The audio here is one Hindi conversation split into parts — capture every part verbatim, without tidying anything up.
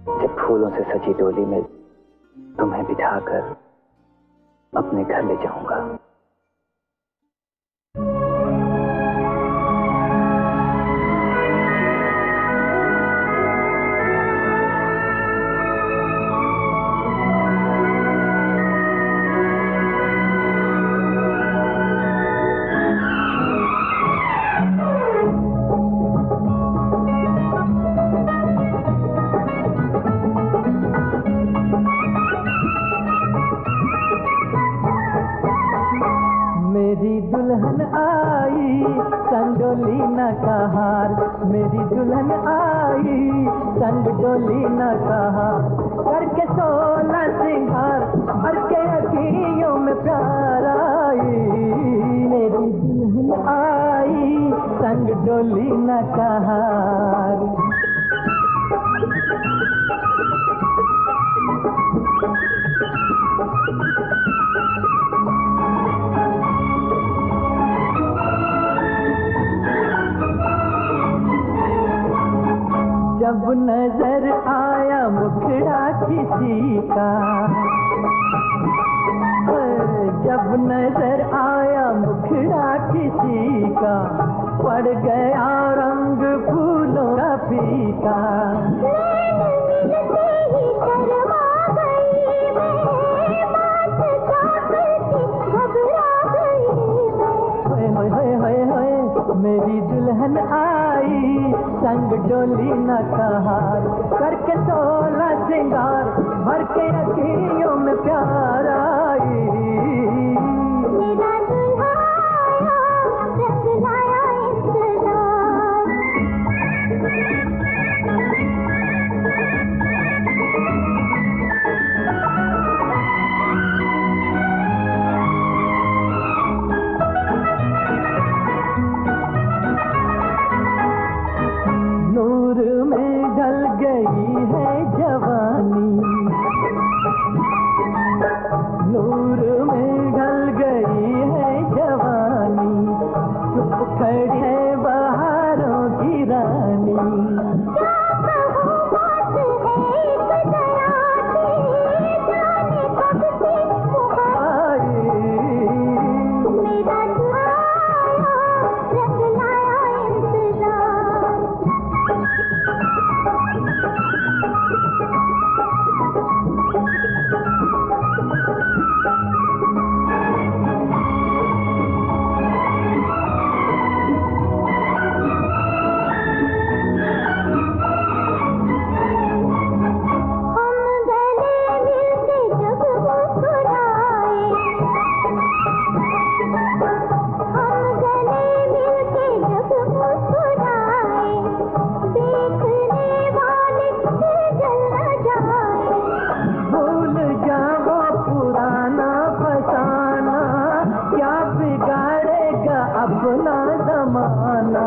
जब फूलों से सजी डोली में तुम्हें बिठाकर अपने घर ले जाऊंगा। मेरी दुल्हन आई संग डोली न कहार, मेरी दुल्हन आई संग डोली न कहार, करके सोलह सिंगार भर के अखियों में प्यार आई। मेरी दुल्हन आई संग डोली न कहार। जब नजर आया मुखड़ा किसी का, जब नजर आया मुखड़ा किसी का, पड़ गया रंग फूलों का फीका। मेरी दुल्हन आई संग डोली न कहार, करके सोलह सिंगार भर के अखियों में प्यार आई। मेरा दुल्हा आया, रंग लाया इंतजार। नूर में ढल गई है जवानी, नूर में ढल गई है जवानी, चुप खड़ी है बहारों की रानी। अपना जमाना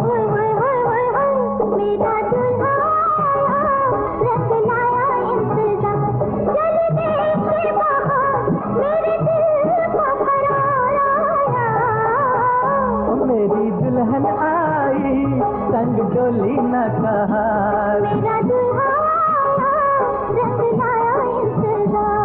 मेरा दुल्हा रख लाया इंतजार, चल देखे बाहर मेरे दिल का करार आया। मेरी दुल्हन आई संग डोली न कहार, मेरा दुल्हा रख लाया इंतजार।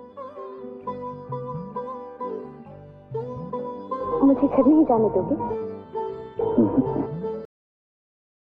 मुझे घर नहीं जाने दोगे?